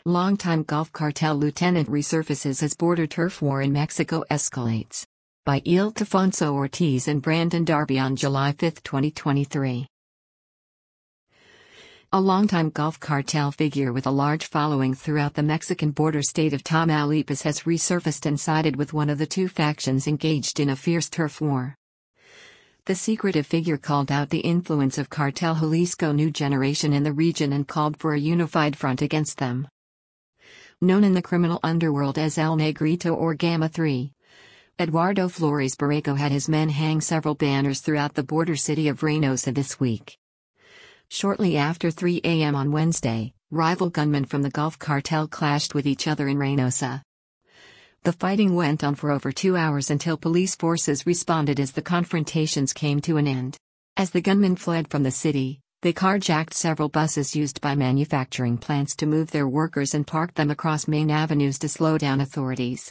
Longtime Gulf Cartel lieutenant resurfaces as border turf war in Mexico escalates. By Ildefonso Ortiz and Brandon Darby on July 5, 2023. A longtime Gulf Cartel figure with a large following throughout the Mexican border state of Tamaulipas has resurfaced and sided with one of the two factions engaged in a fierce turf war. The secretive figure called out the influence of Cartel Jalisco New Generation in the region and called for a unified front against them. Known in the criminal underworld as El Negrito or Gamma 3, Eduardo Flores Borrego had his men hang several banners throughout the border city of Reynosa this week. Shortly after 3 a.m. on Wednesday, rival gunmen from the Gulf Cartel clashed with each other in Reynosa. The fighting went on for over 2 hours until police forces responded as the confrontations came to an end. As the gunmen fled from the city, they carjacked several buses used by manufacturing plants to move their workers and parked them across main avenues to slow down authorities.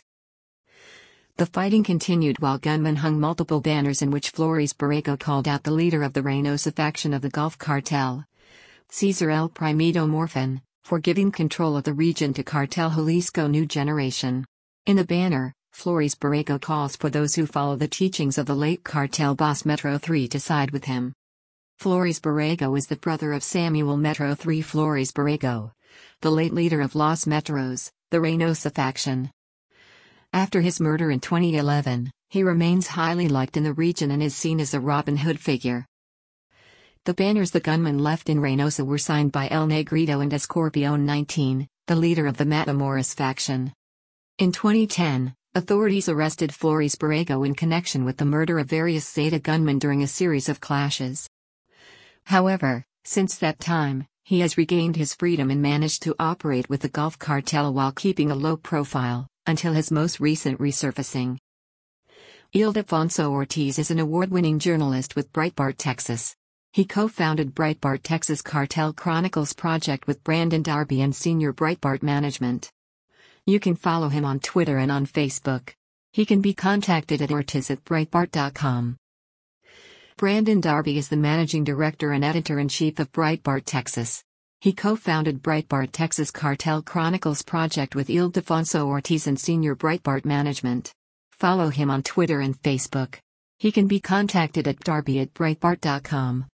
The fighting continued while gunmen hung multiple banners in which Flores Borrego called out the leader of the Reynosa faction of the Gulf Cartel, Cesar El Primito Morfin, for giving control of the region to Cartel Jalisco New Generation. In the banner, Flores Borrego calls for those who follow the teachings of the late cartel boss Metro 3 to side with him. Flores Borrego is the brother of Samuel Metro 3 Flores Borrego, the late leader of Los Metros, the Reynosa faction. After his murder in 2011, he remains highly liked in the region and is seen as a Robin Hood figure. The banners the gunmen left in Reynosa were signed by El Negrito and Escorpion 19, the leader of the Matamoros faction. In 2010, authorities arrested Flores Borrego in connection with the murder of various Zeta gunmen during a series of clashes. However, since that time, he has regained his freedom and managed to operate with the Gulf Cartel while keeping a low profile, until his most recent resurfacing. Ildefonso Ortiz is an award-winning journalist with Breitbart Texas. He co-founded Breitbart Texas Cartel Chronicles project with Brandon Darby and senior Breitbart management. You can follow him on Twitter and on Facebook. He can be contacted at ortiz@breitbart.com. Brandon Darby is the managing director and editor-in-chief of Breitbart Texas. He co-founded Breitbart Texas Cartel Chronicles project with Ildefonso Ortiz and senior Breitbart management. Follow him on Twitter and Facebook. He can be contacted at darby@breitbart.com.